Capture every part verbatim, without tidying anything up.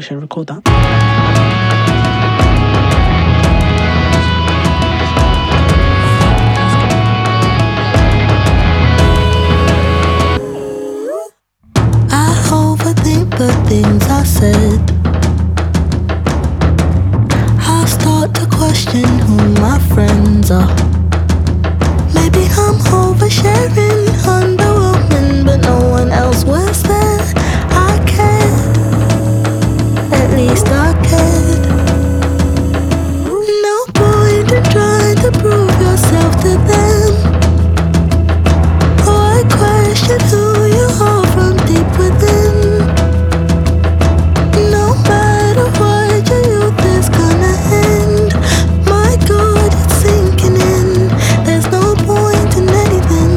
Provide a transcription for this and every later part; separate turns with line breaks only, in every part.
should record that.
I overthink the things I said. I start to question who my friends are. Maybe I'm oversharing, underwhelming, but no one else was there. I cared, at least I cared. No point in trying to prove yourself to them. Oh, I question who you are from deep within. No matter what, your youth is gonna end. My God, it's sinking in. There's no point in anything.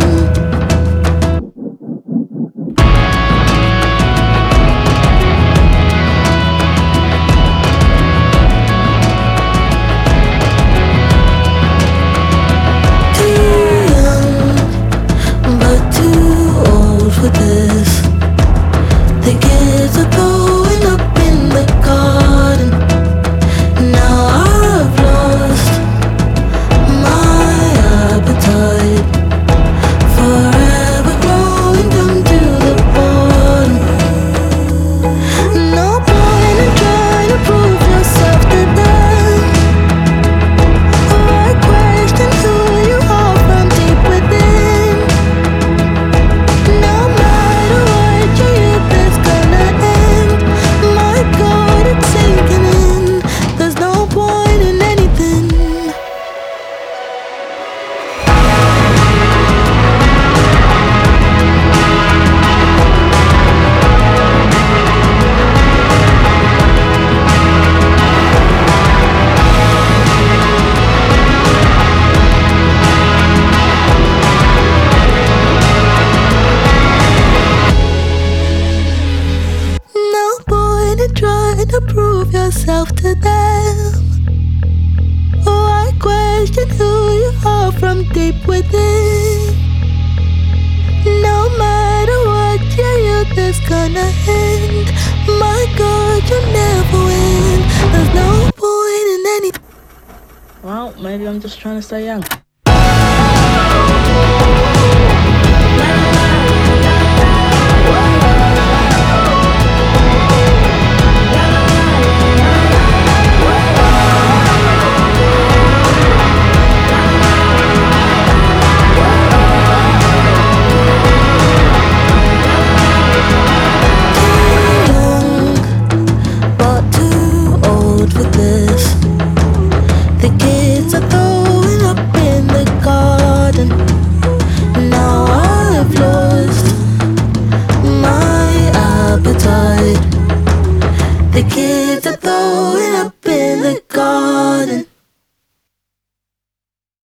Too young, but too old for this. The kids are growing up in the garden. Now I've lost my appetite. Forever growing down to the bottom. No point in trying to prove yourself to them. Oh, I question who you are from deep within. No matter what, your youth is gonna end. My God, it's sinking in. There's no point in anything. No point in trying to prove yourself to them. Oh, I question who you are from deep within. No matter what, your youth is gonna end. My God, you never win. There's no point in anything.
Well, maybe I'm just trying to stay young.